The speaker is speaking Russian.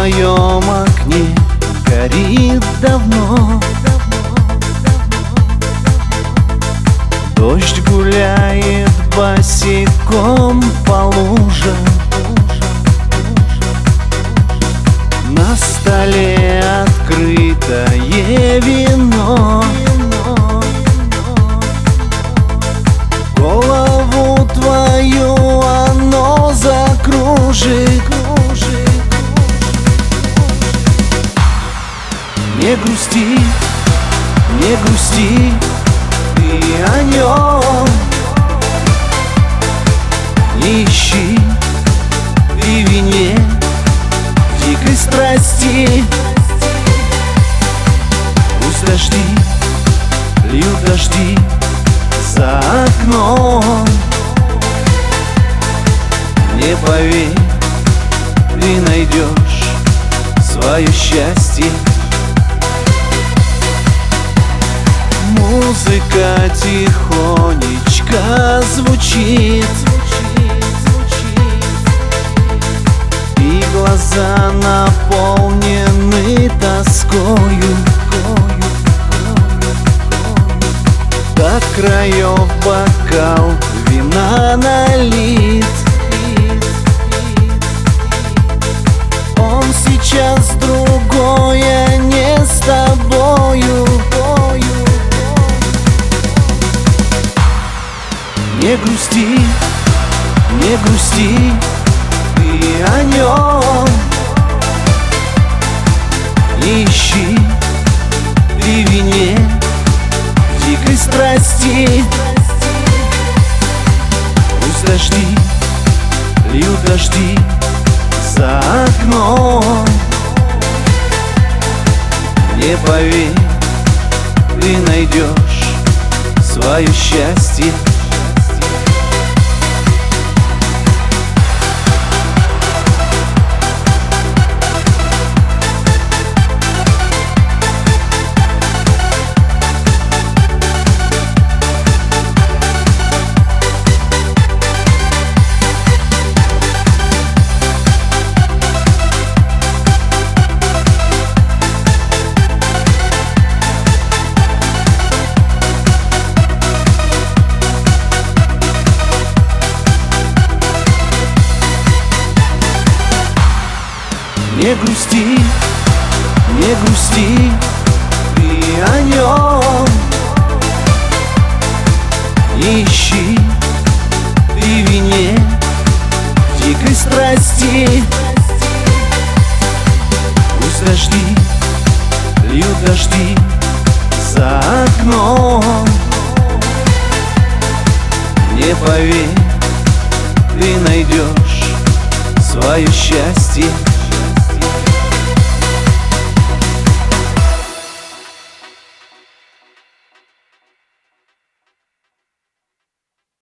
твоем окне горит давно. Дождь гуляет босиком по лужам. На столе открытое вино. Голову твою оно закружит. Не грусти, не грусти ты о нем. Не ищи ты в вине дикой страсти. Пусть дожди льют дожди за окном. Не поверь, ты найдешь свое счастье. Музыка тихонечко звучит, и глаза наполнены тоскою. До краев бокал вина налит. Он сейчас другое, не с тобою. Не грусти, не грусти ты о нем. Не ищи ты в вине дикой страсти. Пусть дожди льют дожди за окном. Не поверь, ты найдешь свое счастье. Не грусти, не грусти ты о нем. Не ищи ты в вине дикой страсти. Пусть дожди льют дожди за окном. Не поверь, ты найдешь свое счастье.